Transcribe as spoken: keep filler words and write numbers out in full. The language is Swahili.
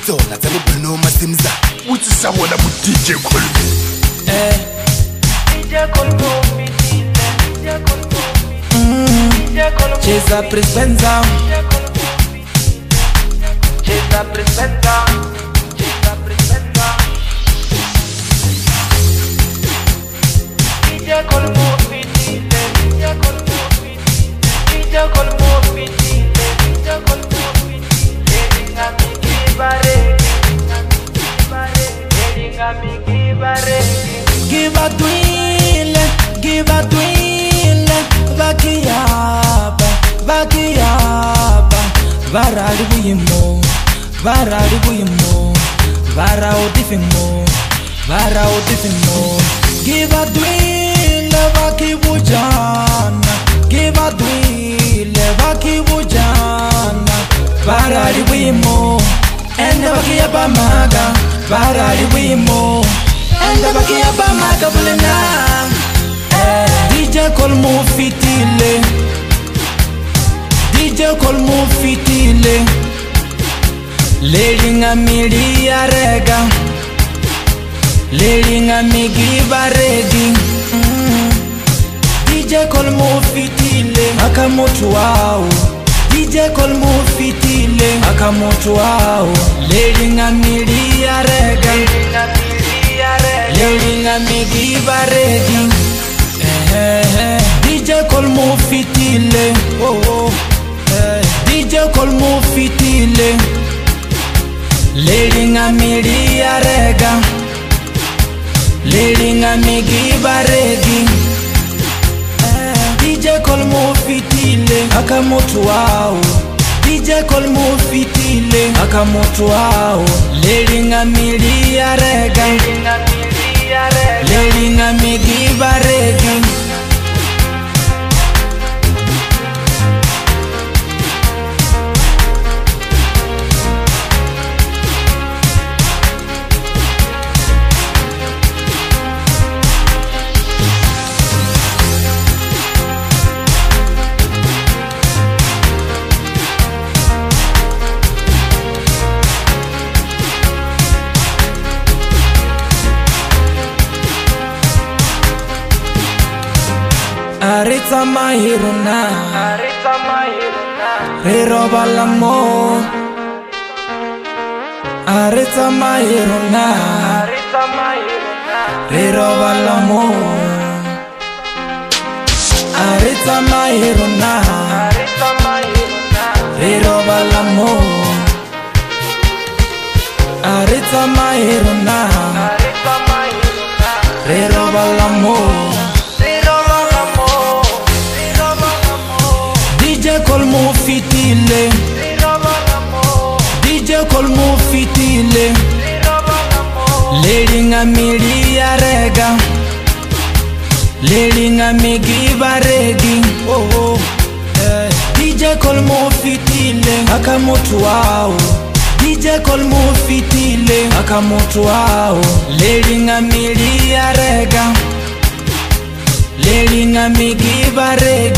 tsona tsa bophelo masimza What's someone about D J Colmo? eh D J Colmo fitile D J Colmo fitile D J Colmo Cheza prespenza Cheza prespenza Cheza prespenza D J Colmo fitile D J Colmo fitile D J Colmo fitile D J Colmo fitile ngami kibare Give a twin, give a twin, Vakiaba, Vakiaba, Varadi Wimo, Varadi Wimo, Vara Odifimo, Vara Odifimo. Give a twin, Vaki Wujana, give a twin, Vaki Wujana, Varadi Wimo, and Vakiaba Maga, Varadi Wimo. Enda bakia ba makabulena D J Colmo fitile D J Colmo fitile Lelinga mili ya rega Lelinga migi baregi mm. D J Colmo fitile Akamotu wao D J Colmo fitile Akamotu wao Lelinga mili ya rega Lelinga migi baregi eh, eh, eh. D J Colmo fitile oh, oh. eh. D J Colmo fitile Lelinga mili ya rega Lelinga migi baregi eh. D J Colmo fitile Akamotu wao D J Colmo fitile Akamotu wao Lelinga mili ya rega Lelinga migi baregi Aritza mahiruna Aritza mahiruna Riroba l'amor Aritza mahiruna Aritza mahiruna Riroba l'amor Aritza mahiruna Aritza mahiruna Riroba l'amor Aritza mahiruna Aritza mahiruna Riroba l'amor D J Colmo fitile D J Colmo fitile Lelinga mili ya rega Lelinga migi baregi oh, oh. eh. D J Colmo fitile Akamotu wao D J Colmo fitile Akamotu wao Lelinga mili ya rega Lelinga migi baregi